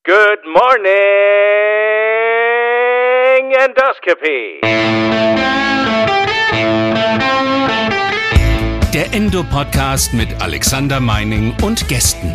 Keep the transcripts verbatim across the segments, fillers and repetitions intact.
Good morning, Endoscopy. Der Endo-Podcast mit Alexander Meining und Gästen.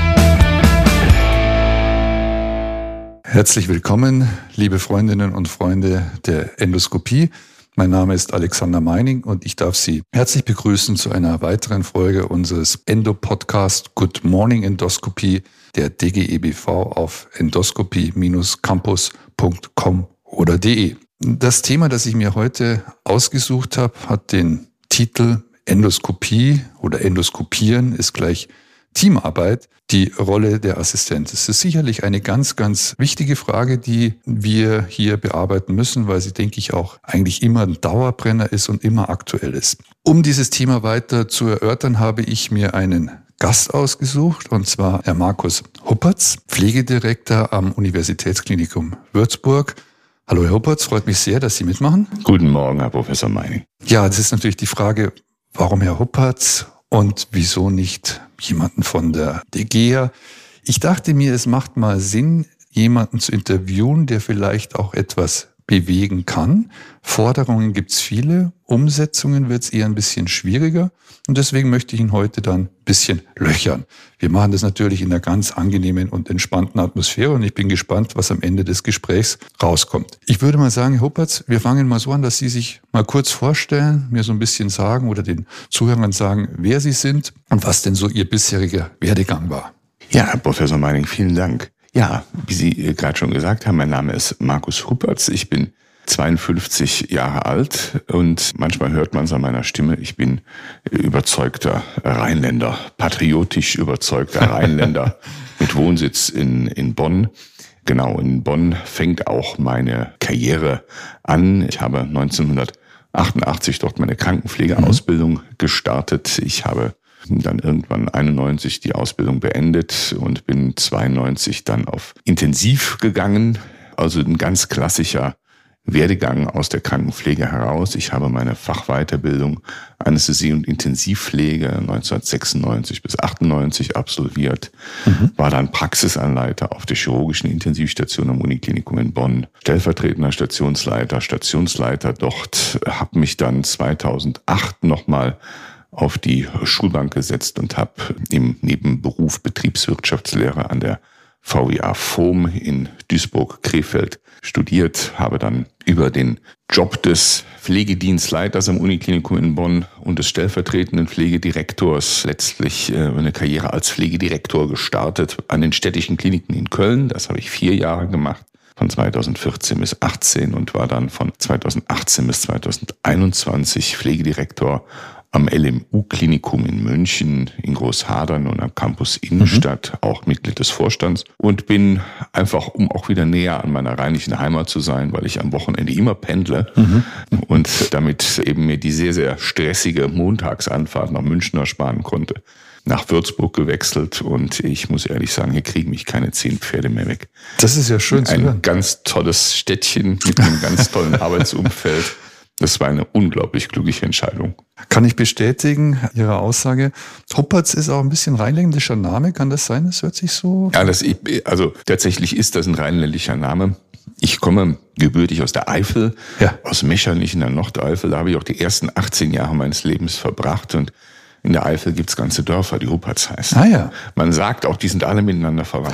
Herzlich willkommen, liebe Freundinnen und Freunde der Endoskopie. Mein Name ist Alexander Meining und ich darf Sie herzlich begrüßen zu einer weiteren Folge unseres Endo-Podcast Good Morning Endoscopy der D G E B V auf endoscopy Bindestrich campus Punkt com oder de. Das Thema, das ich mir heute ausgesucht habe, hat den Titel Endoskopie oder Endoskopieren ist gleich Teamarbeit, die Rolle der Assistenz. Es ist sicherlich eine ganz, ganz wichtige Frage, die wir hier bearbeiten müssen, weil sie, denke ich, auch eigentlich immer ein Dauerbrenner ist und immer aktuell ist. Um dieses Thema weiter zu erörtern, habe ich mir einen Gast ausgesucht, und zwar Herr Markus Huppertz, Pflegedirektor am Universitätsklinikum Würzburg. Hallo Herr Huppertz, freut mich sehr, dass Sie mitmachen. Guten Morgen, Herr Professor Meining. Ja, das ist natürlich die Frage, warum Herr Huppertz und wieso nicht jemanden von der D G E A? Ich dachte mir, es macht mal Sinn, jemanden zu interviewen, der vielleicht auch etwas bewegen kann. Forderungen gibt's viele, Umsetzungen wird's eher ein bisschen schwieriger. Und deswegen möchte ich ihn heute dann ein bisschen löchern. Wir machen das natürlich in einer ganz angenehmen und entspannten Atmosphäre und ich bin gespannt, was am Ende des Gesprächs rauskommt. Ich würde mal sagen, Herr Huppertz, wir fangen mal so an, dass Sie sich mal kurz vorstellen, mir so ein bisschen sagen oder den Zuhörern sagen, wer Sie sind und was denn so Ihr bisheriger Werdegang war. Ja, Herr Professor Meining, vielen Dank. Ja, wie Sie gerade schon gesagt haben, mein Name ist Markus Huppertz. Ich bin zweiundfünfzig Jahre alt und manchmal hört man es an meiner Stimme, ich bin überzeugter Rheinländer, patriotisch überzeugter Rheinländer mit Wohnsitz in, in Bonn. Genau, in Bonn fängt auch meine Karriere an. Ich habe neunzehnhundertachtundachtzig dort meine Krankenpflegeausbildung gestartet. Ich habe dann irgendwann einundneunzig die Ausbildung beendet und bin zweiundneunzig dann auf Intensiv gegangen. Also ein ganz klassischer Werdegang aus der Krankenpflege heraus. Ich habe meine Fachweiterbildung Anästhesie und Intensivpflege neunzehnhundertsechsundneunzig bis achtundneunzig absolviert, mhm. war dann Praxisanleiter auf der chirurgischen Intensivstation am Uniklinikum in Bonn, stellvertretender Stationsleiter, Stationsleiter dort, habe mich dann zweitausendacht nochmal auf die Schulbank gesetzt und habe im Nebenberuf Betriebswirtschaftslehre an der V W A F O M in Duisburg-Krefeld studiert, habe dann über den Job des Pflegedienstleiters am Uniklinikum in Bonn und des stellvertretenden Pflegedirektors letztlich eine Karriere als Pflegedirektor gestartet an den städtischen Kliniken in Köln. Das habe ich vier Jahre gemacht, von zweitausendvierzehn bis achtzehn und war dann von zweitausendachtzehn bis zweitausendeinundzwanzig Pflegedirektor am L M U-Klinikum in München, in Großhadern und am Campus Innenstadt, mhm. auch Mitglied des Vorstands und bin einfach, um auch wieder näher an meiner rheinischen Heimat zu sein, weil ich am Wochenende immer pendle mhm. und damit eben mir die sehr, sehr stressige Montagsanfahrt nach München ersparen konnte, nach Würzburg gewechselt und ich muss ehrlich sagen, hier kriegen mich keine zehn Pferde mehr weg. Das ist ja schön zu hören. Ein ganz tolles Städtchen mit einem ganz tollen Arbeitsumfeld. Das war eine unglaublich glückliche Entscheidung. Kann ich bestätigen, Ihre Aussage. Huppertz ist auch ein bisschen rheinländischer Name, kann das sein? Das hört sich so... Ja, das, also tatsächlich ist das ein rheinländischer Name. Ich komme gebürtig aus der Eifel, ja. aus Mechernich in der Nordeifel. Da habe ich auch die ersten achtzehn Jahre meines Lebens verbracht und in der Eifel gibt's ganze Dörfer, die Huppertz heißen. Ah ja. Man sagt auch, die sind alle miteinander verwandt.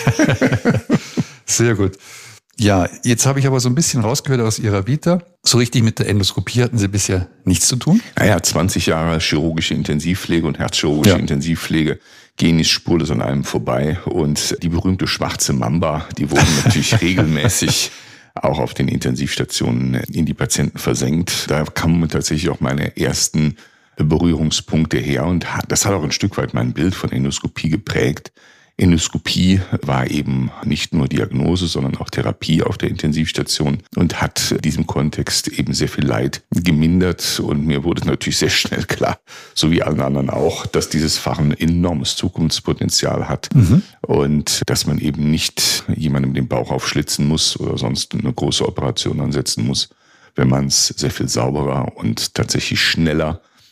Sehr gut. Ja, jetzt habe ich aber so ein bisschen rausgehört aus Ihrer Vita. So richtig mit der Endoskopie hatten Sie bisher nichts zu tun? Naja, zwanzig Jahre chirurgische Intensivpflege und herzchirurgische ja. Intensivpflege gehen nicht spurlos an einem vorbei. Und die berühmte schwarze Mamba, die wurden natürlich regelmäßig auch auf den Intensivstationen in die Patienten versenkt. Da kamen tatsächlich auch meine ersten Berührungspunkte her. Und das hat auch ein Stück weit mein Bild von Endoskopie geprägt. Endoskopie war eben nicht nur Diagnose, sondern auch Therapie auf der Intensivstation und hat in diesem Kontext eben sehr viel Leid gemindert. Und mir wurde natürlich sehr schnell klar, so wie allen anderen auch, dass dieses Fach ein enormes Zukunftspotenzial hat mhm. und dass man eben nicht jemandem den Bauch aufschlitzen muss oder sonst eine große Operation ansetzen muss, wenn man es sehr viel sauberer und tatsächlich schneller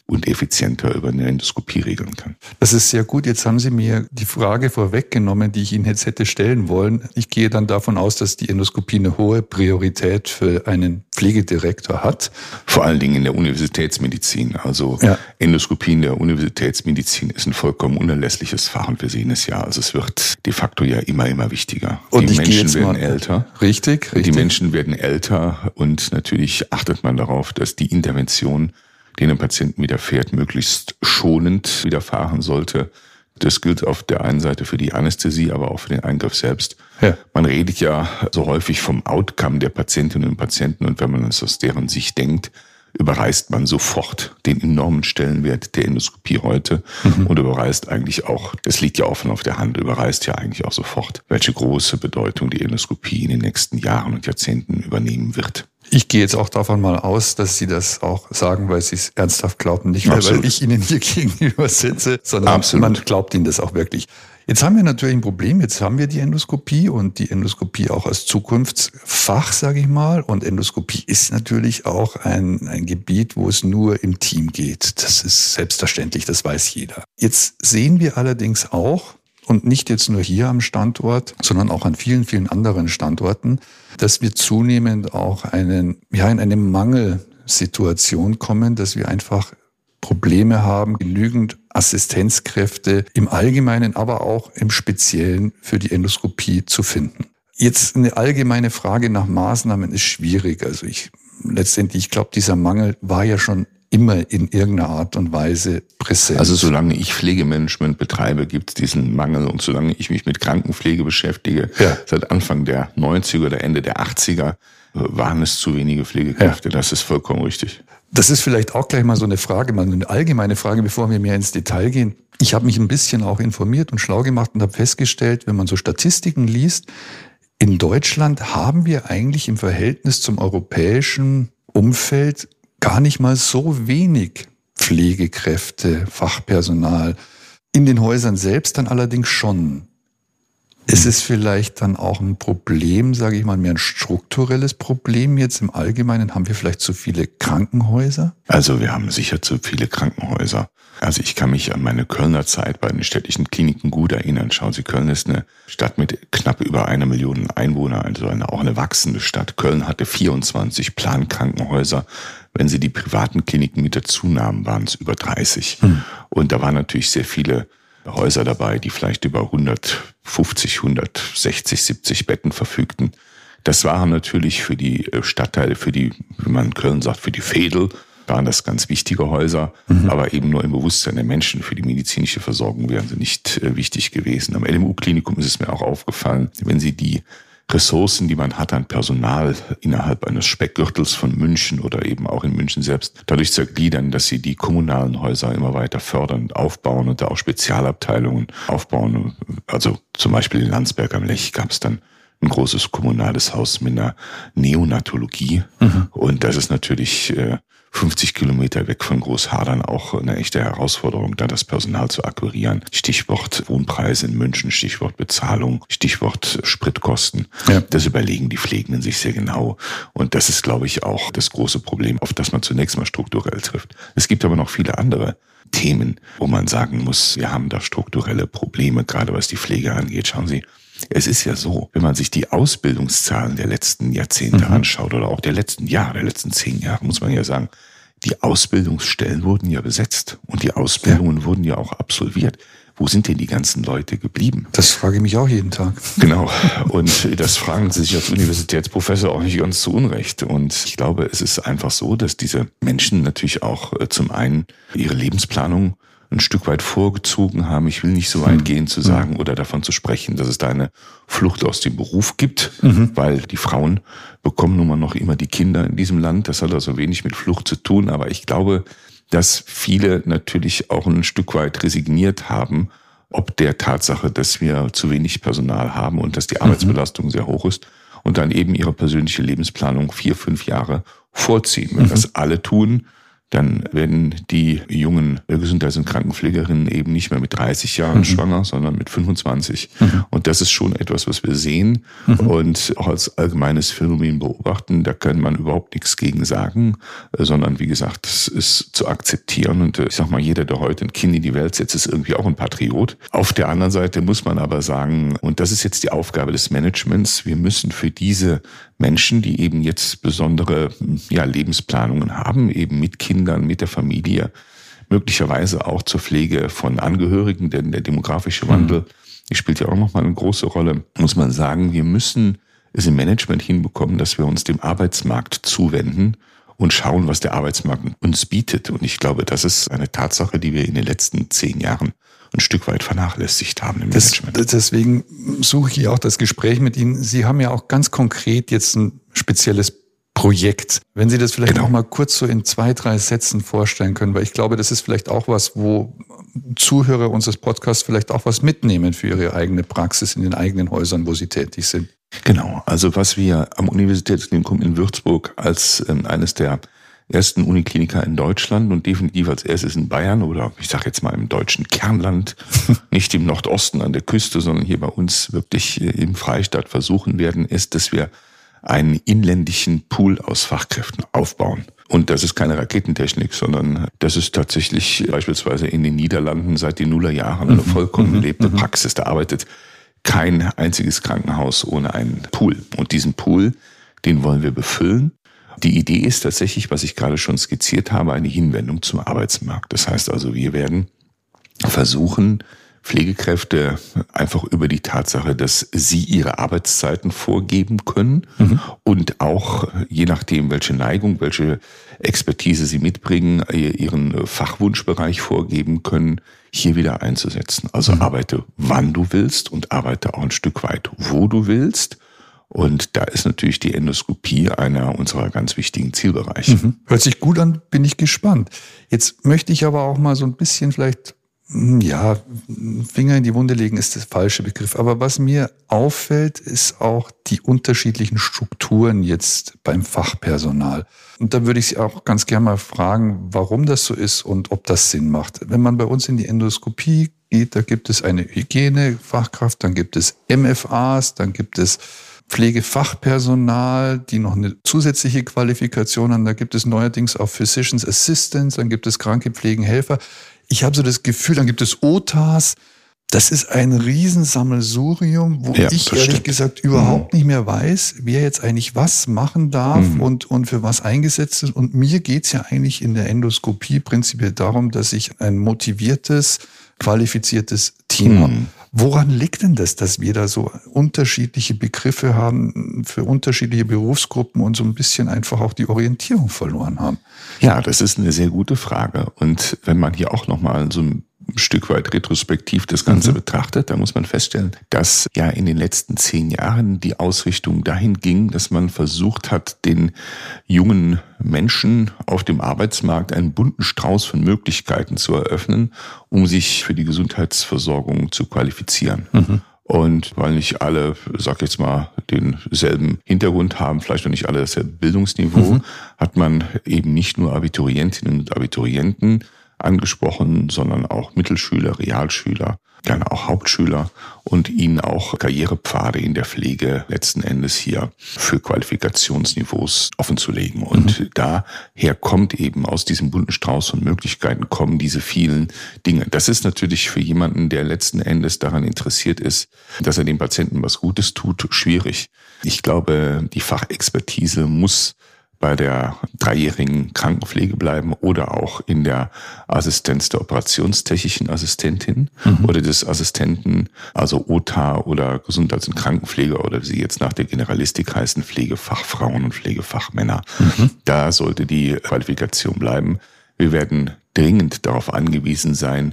und effizienter über eine Endoskopie regeln kann. Das ist sehr gut. Jetzt haben Sie mir die Frage vorweggenommen, die ich Ihnen jetzt hätte stellen wollen. Ich gehe dann davon aus, dass die Endoskopie eine hohe Priorität für einen Pflegedirektor hat. Vor allen Dingen in der Universitätsmedizin. Also ja. Endoskopie in der Universitätsmedizin ist ein vollkommen unerlässliches Fach und wir sehen es ja. Also es wird de facto ja immer, immer wichtiger. Und die Menschen werden älter. Richtig, richtig. Die Menschen werden älter und natürlich achtet man darauf, dass die Intervention, die einem Patienten widerfährt, möglichst schonend widerfahren sollte. Das gilt auf der einen Seite für die Anästhesie, aber auch für den Eingriff selbst. Ja. Man redet ja so häufig vom Outcome der Patientinnen und Patienten und wenn man es aus deren Sicht denkt, überreißt man sofort den enormen Stellenwert der Endoskopie heute mhm. und überreißt eigentlich auch, das liegt ja offen auf der Hand, überreißt ja eigentlich auch sofort, welche große Bedeutung die Endoskopie in den nächsten Jahren und Jahrzehnten übernehmen wird. Ich gehe jetzt auch davon mal aus, dass Sie das auch sagen, weil Sie es ernsthaft glauben. Nicht mehr, weil ich Ihnen hier gegenüber sitze, sondern Absolut. Man glaubt Ihnen das auch wirklich. Jetzt haben wir natürlich ein Problem. Jetzt haben wir die Endoskopie und die Endoskopie auch als Zukunftsfach, sage ich mal. Und Endoskopie ist natürlich auch ein, ein Gebiet, wo es nur im Team geht. Das ist selbstverständlich, das weiß jeder. Jetzt sehen wir allerdings auch, und nicht jetzt nur hier am Standort, sondern auch an vielen, vielen anderen Standorten, dass wir zunehmend auch einen, ja, in eine Mangelsituation kommen, dass wir einfach Probleme haben, genügend Assistenzkräfte im Allgemeinen, aber auch im Speziellen für die Endoskopie zu finden. Jetzt eine allgemeine Frage nach Maßnahmen ist schwierig. Also ich letztendlich, ich glaube, dieser Mangel war ja schon immer in irgendeiner Art und Weise präsent. Also solange ich Pflegemanagement betreibe, gibt es diesen Mangel und solange ich mich mit Krankenpflege beschäftige, ja. seit Anfang der neunziger oder Ende der achtziger, waren es zu wenige Pflegekräfte. Ja. Das ist vollkommen richtig. Das ist vielleicht auch gleich mal so eine Frage, mal eine allgemeine Frage, bevor wir mehr ins Detail gehen. Ich habe mich ein bisschen auch informiert und schlau gemacht und habe festgestellt, wenn man so Statistiken liest, in Deutschland haben wir eigentlich im Verhältnis zum europäischen Umfeld gar nicht mal so wenig Pflegekräfte, Fachpersonal. In den Häusern selbst dann allerdings schon. Ist es vielleicht dann auch ein Problem, sage ich mal, mehr ein strukturelles Problem jetzt im Allgemeinen? Haben wir vielleicht zu viele Krankenhäuser? Also wir haben sicher zu viele Krankenhäuser. Also ich kann mich an meine Kölner Zeit bei den städtischen Kliniken gut erinnern. Schauen Sie, Köln ist eine Stadt mit knapp über einer Million Einwohner, also eine, auch eine wachsende Stadt. Köln hatte vierundzwanzig Plankrankenhäuser. Wenn Sie die privaten Kliniken mit dazu nahmen, waren es über dreißig. Hm. Und da waren natürlich sehr viele Häuser dabei, die vielleicht über hundertfünfzig, hundertsechzig, siebzig Betten verfügten. Das waren natürlich für die Stadtteile, für die, wie man in Köln sagt, für die Veedel, waren das ganz wichtige Häuser, mhm. aber eben nur im Bewusstsein der Menschen. Für die medizinische Versorgung wären sie nicht äh, wichtig gewesen. Am L M U-Klinikum ist es mir auch aufgefallen, wenn Sie die Ressourcen, die man hat an Personal innerhalb eines Speckgürtels von München oder eben auch in München selbst, dadurch zergliedern, dass sie die kommunalen Häuser immer weiter fördern und aufbauen und da auch Spezialabteilungen aufbauen. Also zum Beispiel in Landsberg am Lech gab es dann ein großes kommunales Haus mit einer Neonatologie. Mhm. Und das ist natürlich äh, fünfzig Kilometer weg von Großhadern auch eine echte Herausforderung, da das Personal zu akquirieren. Stichwort Wohnpreise in München, Stichwort Bezahlung, Stichwort Spritkosten. Ja. Das überlegen die Pflegenden sich sehr genau. Und das ist, glaube ich, auch das große Problem, auf das man zunächst mal strukturell trifft. Es gibt aber noch viele andere Themen, wo man sagen muss, wir haben da strukturelle Probleme, gerade was die Pflege angeht. Schauen Sie, es ist ja so, wenn man sich die Ausbildungszahlen der letzten Jahrzehnte mhm. anschaut oder auch der letzten Jahre, der letzten zehn Jahre, muss man ja sagen, die Ausbildungsstellen wurden ja besetzt und die Ausbildungen ja. wurden ja auch absolviert. Wo sind denn die ganzen Leute geblieben? Das frage ich mich auch jeden Tag. Genau. Und das fragen Sie sich als Universitätsprofessor auch nicht ganz zu Unrecht. Und ich glaube, es ist einfach so, dass diese Menschen natürlich auch zum einen ihre Lebensplanung ein Stück weit vorgezogen haben. Ich will nicht so weit gehen zu sagen oder davon zu sprechen, dass es da eine Flucht aus dem Beruf gibt, mhm. weil die Frauen bekommen nun mal noch immer die Kinder in diesem Land. Das hat also wenig mit Flucht zu tun. Aber ich glaube, dass viele natürlich auch ein Stück weit resigniert haben, ob der Tatsache, dass wir zu wenig Personal haben und dass die Arbeitsbelastung mhm. sehr hoch ist und dann eben ihre persönliche Lebensplanung vier, fünf Jahre vorziehen. Wenn mhm. das alle tun, dann werden die jungen Gesundheits- und Krankenpflegerinnen eben nicht mehr mit dreißig Jahren mhm. schwanger, sondern mit fünfundzwanzig. Mhm. Und das ist schon etwas, was wir sehen mhm. und auch als allgemeines Phänomen beobachten. Da kann man überhaupt nichts gegen sagen, sondern wie gesagt, es ist zu akzeptieren. Und ich sag mal, jeder, der heute ein Kind in die Welt setzt, ist irgendwie auch ein Patriot. Auf der anderen Seite muss man aber sagen, und das ist jetzt die Aufgabe des Managements, wir müssen für diese Menschen, die eben jetzt besondere ja, Lebensplanungen haben, eben mit Kindern, mit der Familie, möglicherweise auch zur Pflege von Angehörigen, denn der demografische Wandel, die spielt ja auch nochmal eine große Rolle, muss man sagen, wir müssen es im Management hinbekommen, dass wir uns dem Arbeitsmarkt zuwenden und schauen, was der Arbeitsmarkt uns bietet. Und ich glaube, das ist eine Tatsache, die wir in den letzten zehn Jahren ein Stück weit vernachlässigt haben im Management. Das, deswegen suche ich auch das Gespräch mit Ihnen. Sie haben ja auch ganz konkret jetzt ein spezielles Projekt. Wenn Sie das vielleicht genau. auch mal kurz so in zwei, drei Sätzen vorstellen können, weil ich glaube, das ist vielleicht auch was, wo Zuhörer unseres Podcasts vielleicht auch was mitnehmen für ihre eigene Praxis in den eigenen Häusern, wo sie tätig sind. Genau, also was wir am Universitätsklinikum in Würzburg als ähm, eines der ersten Unikliniker in Deutschland und definitiv als erstes in Bayern oder ich sage jetzt mal im deutschen Kernland, nicht im Nordosten an der Küste, sondern hier bei uns wirklich im Freistaat versuchen werden, ist, dass wir einen inländischen Pool aus Fachkräften aufbauen. Und das ist keine Raketentechnik, sondern das ist tatsächlich beispielsweise in den Niederlanden seit den Nullerjahren eine vollkommen gelebte Praxis. Da arbeitet kein einziges Krankenhaus ohne einen Pool. Und diesen Pool, den wollen wir befüllen. Die Idee ist tatsächlich, was ich gerade schon skizziert habe, eine Hinwendung zum Arbeitsmarkt. Das heißt also, wir werden versuchen, Pflegekräfte einfach über die Tatsache, dass sie ihre Arbeitszeiten vorgeben können mhm. und auch je nachdem, welche Neigung, welche Expertise sie mitbringen, ihren Fachwunschbereich vorgeben können, hier wieder einzusetzen. Also mhm. arbeite, wann du willst und arbeite auch ein Stück weit, wo du willst. Und da ist natürlich die Endoskopie einer unserer ganz wichtigen Zielbereiche. Mhm. Hört sich gut an, bin ich gespannt. Jetzt möchte ich aber auch mal so ein bisschen vielleicht, ja, Finger in die Wunde legen ist der falsche Begriff. Aber was mir auffällt, ist auch die unterschiedlichen Strukturen jetzt beim Fachpersonal. Und da würde ich Sie auch ganz gerne mal fragen, warum das so ist und ob das Sinn macht. Wenn man bei uns in die Endoskopie geht, da gibt es eine Hygienefachkraft, dann gibt es M F As, dann gibt es Pflegefachpersonal, die noch eine zusätzliche Qualifikation haben. Da gibt es neuerdings auch Physicians Assistants, dann gibt es Krankepflegenhelfer. Ich habe so das Gefühl, dann gibt es O T As. Das ist ein Riesensammelsurium, wo ja, ich ehrlich stimmt. gesagt überhaupt mhm. nicht mehr weiß, wer jetzt eigentlich was machen darf mhm. und, und für was eingesetzt ist. Und mir geht's ja eigentlich in der Endoskopie prinzipiell darum, dass ich ein motiviertes, qualifiziertes Team mhm. habe. Woran liegt denn das, dass wir da so unterschiedliche Begriffe haben für unterschiedliche Berufsgruppen und so ein bisschen einfach auch die Orientierung verloren haben? Ja, das ist eine sehr gute Frage. Und wenn man hier auch nochmal so ein Stück weit retrospektiv das Ganze mhm. betrachtet, da muss man feststellen, dass ja in den letzten zehn Jahren die Ausrichtung dahin ging, dass man versucht hat, den jungen Menschen auf dem Arbeitsmarkt einen bunten Strauß von Möglichkeiten zu eröffnen, um sich für die Gesundheitsversorgung zu qualifizieren. Mhm. Und weil nicht alle, sag jetzt mal, denselben Hintergrund haben, vielleicht noch nicht alle dasselbe Bildungsniveau, mhm. hat man eben nicht nur Abiturientinnen und Abiturienten angesprochen, sondern auch Mittelschüler, Realschüler, gerne auch Hauptschüler und ihnen auch Karrierepfade in der Pflege letzten Endes hier für Qualifikationsniveaus offenzulegen. Und mhm. daher kommt eben aus diesem bunten Strauß von Möglichkeiten kommen diese vielen Dinge. Das ist natürlich für jemanden, der letzten Endes daran interessiert ist, dass er dem Patienten was Gutes tut, schwierig. Ich glaube, die Fachexpertise muss bei der dreijährigen Krankenpflege bleiben oder auch in der Assistenz der operationstechnischen Assistentin mhm. oder des Assistenten, also O T A oder Gesundheits- und Krankenpfleger oder wie sie jetzt nach der Generalistik heißen, Pflegefachfrauen und Pflegefachmänner. Mhm. Da sollte die Qualifikation bleiben. Wir werden dringend darauf angewiesen sein,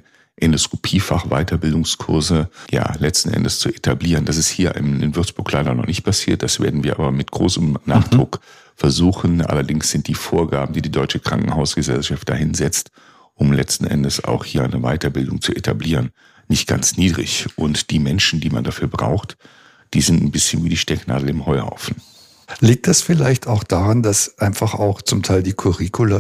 Endoskopiefach-Weiterbildungskurse ja letzten Endes zu etablieren. Das ist hier in, in Würzburg leider noch nicht passiert. Das werden wir aber mit großem Nachdruck mhm. versuchen. Allerdings sind die Vorgaben, die die Deutsche Krankenhausgesellschaft dahin setzt, um letzten Endes auch hier eine Weiterbildung zu etablieren, nicht ganz niedrig. Und die Menschen, die man dafür braucht, die sind ein bisschen wie die Stecknadel im Heuhaufen. Liegt das vielleicht auch daran, dass einfach auch zum Teil die Curricula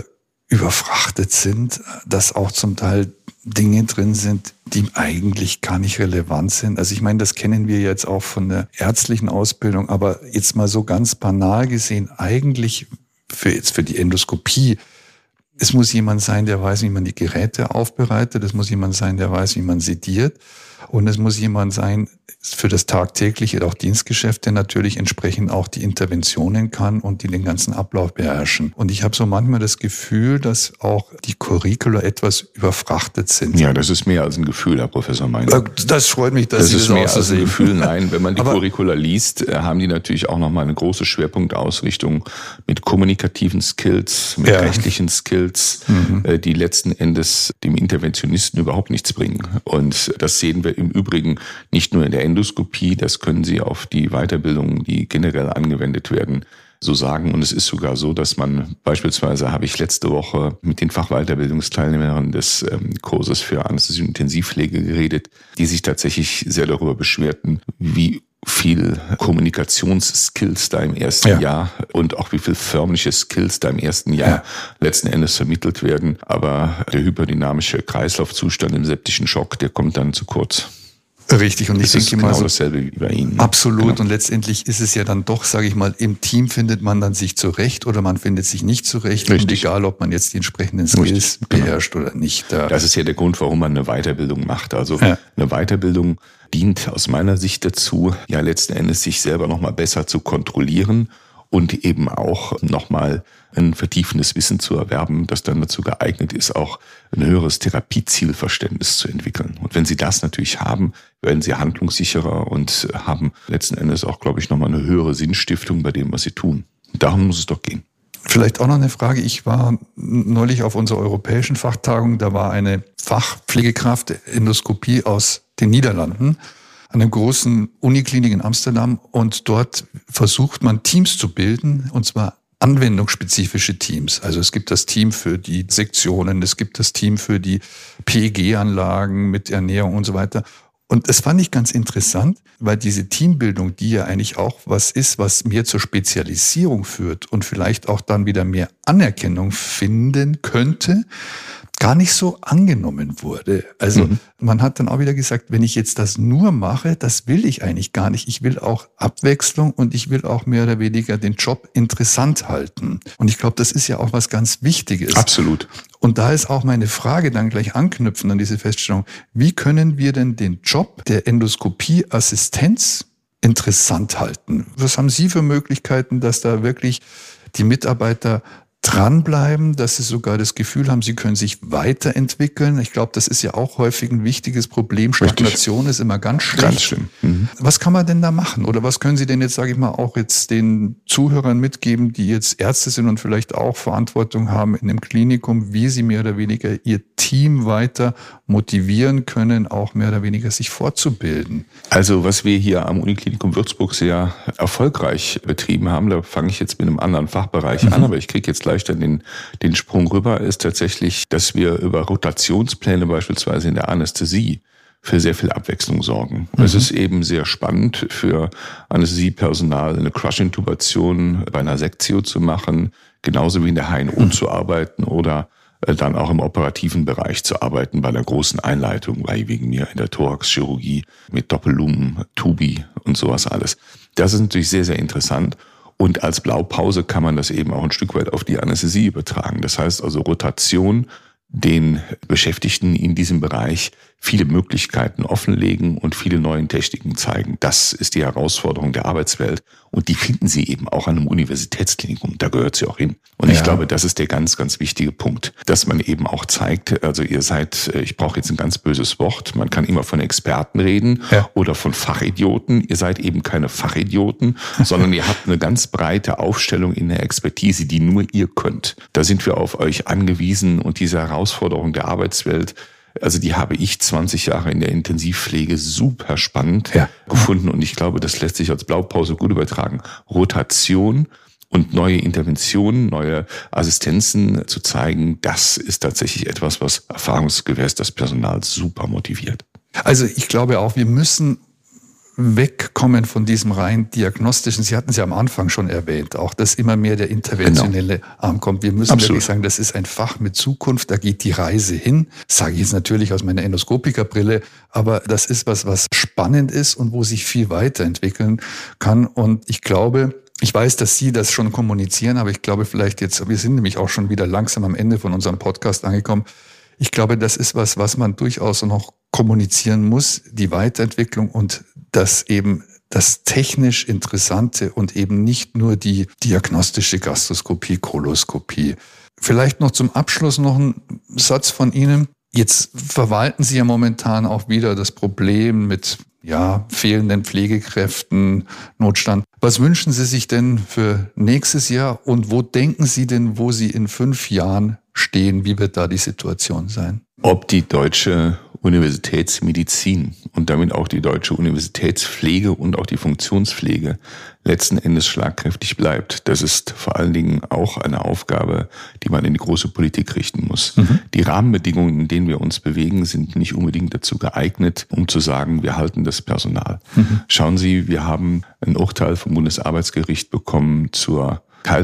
überfrachtet sind, dass auch zum Teil Dinge drin sind, die eigentlich gar nicht relevant sind. Also ich meine, das kennen wir jetzt auch von der ärztlichen Ausbildung, aber jetzt mal so ganz banal gesehen, eigentlich für jetzt für die Endoskopie, es muss jemand sein, der weiß, wie man die Geräte aufbereitet, es muss jemand sein, der weiß, wie man sediert, und es muss jemand sein für das tagtägliche, auch Dienstgeschäft, der natürlich entsprechend auch die Interventionen kann und die den ganzen Ablauf beherrschen. Und ich habe so manchmal das Gefühl, dass auch die Curricula etwas überfrachtet sind. Ja, das ist mehr als ein Gefühl, Herr Professor Meining. Das freut mich, dass das Sie das ist mehr auch so als ein sehen. Gefühl. Nein, wenn man die Aber Curricula liest, haben die natürlich auch nochmal eine große Schwerpunktausrichtung mit kommunikativen Skills, mit Ja. rechtlichen Skills, mhm. die letzten Endes dem Interventionisten überhaupt nichts bringen. Und das sehen wir im Übrigen nicht nur in der Endoskopie, das können Sie auf die Weiterbildungen, die generell angewendet werden, so sagen. Und es ist sogar so, dass man beispielsweise, habe ich letzte Woche mit den Fachweiterbildungsteilnehmern des ähm, Kurses für Anästhesie und Intensivpflege geredet, die sich tatsächlich sehr darüber beschwerten, wie viel Kommunikationsskills da im ersten Ja. Jahr und auch wie viel förmliche Skills da im ersten Jahr Ja. letzten Endes vermittelt werden. Aber der hyperdynamische Kreislaufzustand im septischen Schock, der kommt dann zu kurz. Richtig, und ich Das ist denke mal genau so, dasselbe wie bei Ihnen. absolut. Genau. Und letztendlich ist es ja dann doch, sage ich mal, im Team findet man dann sich zurecht oder man findet sich nicht zurecht. Richtig. Und egal, ob man jetzt die entsprechenden Skills Richtig, genau. beherrscht oder nicht. Da Das ist ja der Grund, warum man eine Weiterbildung macht. Also Ja. eine Weiterbildung dient aus meiner Sicht dazu, ja letzten Endes sich selber nochmal besser zu kontrollieren und eben auch nochmal ein vertiefendes Wissen zu erwerben, das dann dazu geeignet ist, auch ein höheres Therapiezielverständnis zu entwickeln. Und wenn Sie das natürlich haben, werden Sie handlungssicherer und haben letzten Endes auch, glaube ich, nochmal eine höhere Sinnstiftung bei dem, was Sie tun. Darum muss es doch gehen. Vielleicht auch noch eine Frage. Ich war neulich auf unserer europäischen Fachtagung, da war eine Fachpflegekraft der Endoskopie aus den Niederlanden an einer großen Uniklinik in Amsterdam, und dort versucht man Teams zu bilden, und zwar anwendungsspezifische Teams. Also es gibt das Team für die Sektionen, es gibt das Team für die P E G-Anlagen mit Ernährung und so weiter. Und das fand ich ganz interessant, weil diese Teambildung, die ja eigentlich auch was ist, was mehr zur Spezialisierung führt und vielleicht auch dann wieder mehr Anerkennung finden könnte, gar nicht so angenommen wurde. Also mhm. man hat dann auch wieder gesagt, wenn ich jetzt das nur mache, das will ich eigentlich gar nicht. Ich will auch Abwechslung und ich will auch mehr oder weniger den Job interessant halten. Und ich glaube, das ist ja auch was ganz Wichtiges. Absolut. Und da ist auch meine Frage dann gleich anknüpfen an diese Feststellung. Wie können wir denn den Job der Endoskopieassistenz interessant halten? Was haben Sie für Möglichkeiten, dass da wirklich die Mitarbeiter dranbleiben, dass sie sogar das Gefühl haben, sie können sich weiterentwickeln? Ich glaube, das ist ja auch häufig ein wichtiges Problem. Stagnation Richtig. Ist immer ganz schlecht. Ganz schlimm. Mhm. Was kann man denn da machen? Oder was können Sie denn jetzt, sage ich mal, auch jetzt den Zuhörern mitgeben, die jetzt Ärzte sind und vielleicht auch Verantwortung haben in einem Klinikum, wie sie mehr oder weniger ihr Team weiter motivieren können, auch mehr oder weniger sich fortzubilden? Also was wir hier am Uniklinikum Würzburg sehr erfolgreich betrieben haben, da fange ich jetzt mit einem anderen Fachbereich mhm. an, aber ich kriege jetzt gleich dann den, den Sprung rüber, ist tatsächlich, dass wir über Rotationspläne beispielsweise in der Anästhesie für sehr viel Abwechslung sorgen. Mhm. Es ist eben sehr spannend für Anästhesiepersonal, eine Crush-Intubation bei einer Sektio zu machen, genauso wie in der H N O mhm. zu arbeiten oder dann auch im operativen Bereich zu arbeiten bei einer großen Einleitung, bei wegen mir in der Thoraxchirurgie mit Doppellumen, Tubi und sowas alles. Das ist natürlich sehr, sehr interessant. Und als Blaupause kann man das eben auch ein Stück weit auf die Anästhesie übertragen. Das heißt also Rotation, den Beschäftigten in diesem Bereich viele Möglichkeiten offenlegen und viele neue Techniken zeigen. Das ist die Herausforderung der Arbeitswelt. Und die finden Sie eben auch an einem Universitätsklinikum. Da gehört sie auch hin. Und ja. ich glaube, das ist der ganz, ganz wichtige Punkt, dass man eben auch zeigt, also ihr seid, ich brauche jetzt ein ganz böses Wort, man kann immer von Experten reden ja. oder von Fachidioten. Ihr seid eben keine Fachidioten, sondern ihr habt eine ganz breite Aufstellung in der Expertise, die nur ihr könnt. Da sind wir auf euch angewiesen und diese Herausforderung der Arbeitswelt, also die habe ich zwanzig Jahre in der Intensivpflege super spannend ja. gefunden und ich glaube, das lässt sich als Blaupause gut übertragen. Rotation und neue Interventionen, neue Assistenzen zu zeigen, das ist tatsächlich etwas, was erfahrungsgemäß das Personal super motiviert. Also ich glaube auch, wir müssen wegkommen von diesem rein diagnostischen, Sie hatten es ja am Anfang schon erwähnt, auch dass immer mehr der interventionelle genau. Arm kommt. Wir müssen Absolut. wirklich sagen, das ist ein Fach mit Zukunft, da geht die Reise hin. Das sage ich jetzt natürlich aus meiner Endoskopikerbrille, aber das ist was, was spannend ist und wo sich viel weiterentwickeln kann. Und ich glaube, ich weiß, dass Sie das schon kommunizieren, aber ich glaube vielleicht jetzt, wir sind nämlich auch schon wieder langsam am Ende von unserem Podcast angekommen. Ich glaube, das ist was, was man durchaus noch kommunizieren muss, die Weiterentwicklung und das eben das technisch Interessante und eben nicht nur die diagnostische Gastroskopie, Koloskopie. Vielleicht noch zum Abschluss noch ein Satz von Ihnen. Jetzt verwalten Sie ja momentan auch wieder das Problem mit ja, fehlenden Pflegekräften, Notstand. Was wünschen Sie sich denn für nächstes Jahr und wo denken Sie denn, wo Sie in fünf Jahren stehen? Wie wird da die Situation sein? Ob die deutsche Universitätsmedizin und damit auch die deutsche Universitätspflege und auch die Funktionspflege letzten Endes schlagkräftig bleibt. Das ist vor allen Dingen auch eine Aufgabe, die man in die große Politik richten muss. Mhm. Die Rahmenbedingungen, in denen wir uns bewegen, sind nicht unbedingt dazu geeignet, um zu sagen, wir halten das Personal. Mhm. Schauen Sie, wir haben ein Urteil vom Bundesarbeitsgericht bekommen zur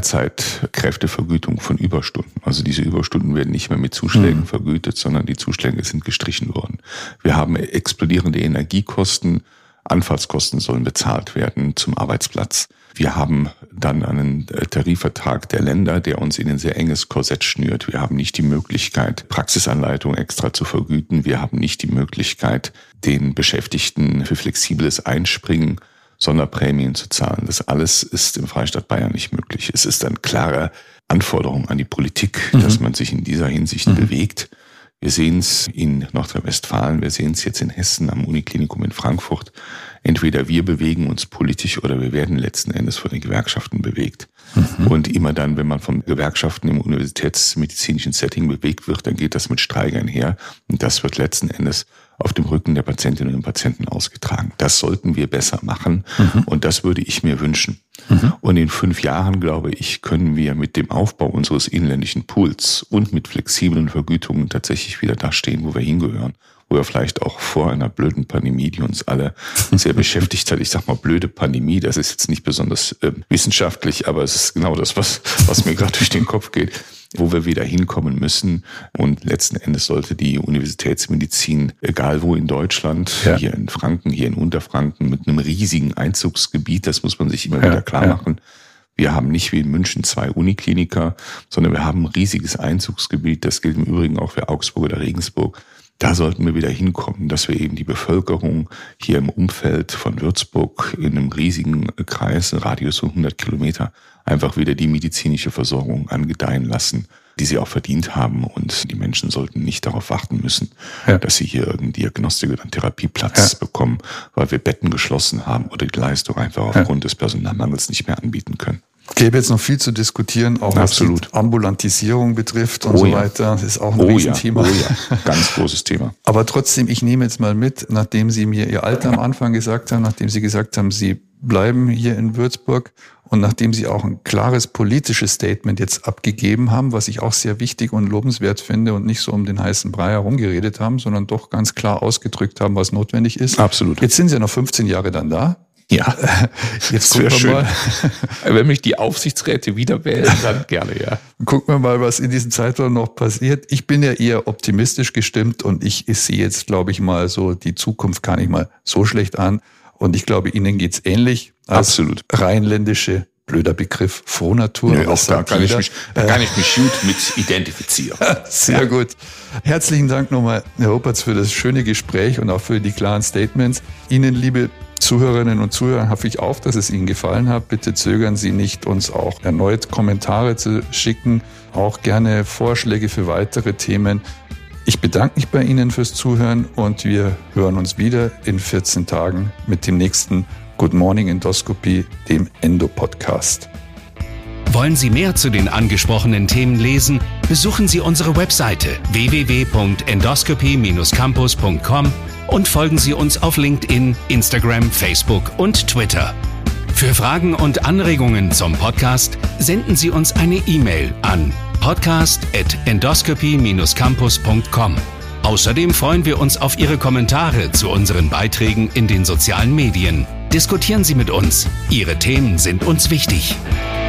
Teilzeitkräftevergütung von Überstunden. Also diese Überstunden werden nicht mehr mit Zuschlägen mhm. vergütet, sondern die Zuschläge sind gestrichen worden. Wir haben explodierende Energiekosten. Anfahrtskosten sollen bezahlt werden zum Arbeitsplatz. Wir haben dann einen Tarifvertrag der Länder, der uns in ein sehr enges Korsett schnürt. Wir haben nicht die Möglichkeit, Praxisanleitungen extra zu vergüten. Wir haben nicht die Möglichkeit, den Beschäftigten für flexibles Einspringen Sonderprämien zu zahlen. Das alles ist im Freistaat Bayern nicht möglich. Es ist eine klare Anforderung an die Politik, mhm. dass man sich in dieser Hinsicht mhm. bewegt. Wir sehen es in Nordrhein-Westfalen, wir sehen es jetzt in Hessen am Uniklinikum in Frankfurt. Entweder wir bewegen uns politisch oder wir werden letzten Endes von den Gewerkschaften bewegt. Mhm. Und immer dann, wenn man von Gewerkschaften im universitätsmedizinischen Setting bewegt wird, dann geht das mit Streik einher. Und das wird letzten Endes auf dem Rücken der Patientinnen und Patienten ausgetragen. Das sollten wir besser machen. Mhm. Und das würde ich mir wünschen. Mhm. Und in fünf Jahren, glaube ich, können wir mit dem Aufbau unseres inländischen Pools und mit flexiblen Vergütungen tatsächlich wieder da stehen, wo wir hingehören. Wo wir vielleicht auch vor einer blöden Pandemie, die uns alle sehr beschäftigt hat. Ich sag mal blöde Pandemie, das ist jetzt nicht besonders äh, wissenschaftlich, aber es ist genau das, was, was mir gerade durch den Kopf geht, wo wir wieder hinkommen müssen. Und letzten Endes sollte die Universitätsmedizin, egal wo in Deutschland, ja. hier in Franken, hier in Unterfranken, mit einem riesigen Einzugsgebiet, das muss man sich immer ja, wieder klar ja. machen. Wir haben nicht wie in München zwei Unikliniker, sondern wir haben ein riesiges Einzugsgebiet. Das gilt im Übrigen auch für Augsburg oder Regensburg. Da sollten wir wieder hinkommen, dass wir eben die Bevölkerung hier im Umfeld von Würzburg in einem riesigen Kreis, Radius von hundert Kilometer, einfach wieder die medizinische Versorgung angedeihen lassen, die sie auch verdient haben. Und die Menschen sollten nicht darauf warten müssen, ja. dass sie hier irgendeinen Diagnostik- oder einen Therapieplatz ja. bekommen, weil wir Betten geschlossen haben oder die Leistung einfach aufgrund ja. des Personalmangels nicht mehr anbieten können. Es gäbe jetzt noch viel zu diskutieren, auch Absolut. was die Ambulantisierung betrifft und oh so ja. weiter. Das ist auch ein oh Riesenthema. Ja. Oh ja, ganz großes Thema. Aber trotzdem, ich nehme jetzt mal mit, nachdem Sie mir Ihr Alter am Anfang gesagt haben, nachdem Sie gesagt haben, Sie bleiben hier in Würzburg und nachdem Sie auch ein klares politisches Statement jetzt abgegeben haben, was ich auch sehr wichtig und lobenswert finde und nicht so um den heißen Brei herumgeredet haben, sondern doch ganz klar ausgedrückt haben, was notwendig ist. Absolut. Jetzt sind Sie ja noch fünfzehn Jahre dann da. Ja, jetzt wäre schön. Mal. Wenn mich die Aufsichtsräte wieder wählen, dann gerne, ja. Gucken wir mal, was in diesem Zeitraum noch passiert. Ich bin ja eher optimistisch gestimmt und ich, ich sehe jetzt, glaube ich mal, so die Zukunft gar nicht mal so schlecht an. Und ich glaube, Ihnen geht's ähnlich als Absolut. Rheinländische, blöder Begriff, Frohnatur. Nö, auch da kann, ich mich, da kann ich mich gut mit identifizieren. Sehr ja. gut. Herzlichen Dank nochmal, Herr Huppertz, für das schöne Gespräch und auch für die klaren Statements. Ihnen, liebe Zuhörerinnen und Zuhörer, hoffe ich auf, dass es Ihnen gefallen hat. Bitte zögern Sie nicht, uns auch erneut Kommentare zu schicken, auch gerne Vorschläge für weitere Themen. Ich bedanke mich bei Ihnen fürs Zuhören und wir hören uns wieder in vierzehn Tagen mit dem nächsten Good Morning Endoscopy, dem Endo-Podcast. Wollen Sie mehr zu den angesprochenen Themen lesen? Besuchen Sie unsere Webseite w w w punkt endoscopy Bindestrich campus punkt com und folgen Sie uns auf LinkedIn, Instagram, Facebook und Twitter. Für Fragen und Anregungen zum Podcast senden Sie uns eine E-Mail an podcast at endoscopy Bindestrich campus punkt com. Außerdem freuen wir uns auf Ihre Kommentare zu unseren Beiträgen in den sozialen Medien. Diskutieren Sie mit uns. Ihre Themen sind uns wichtig.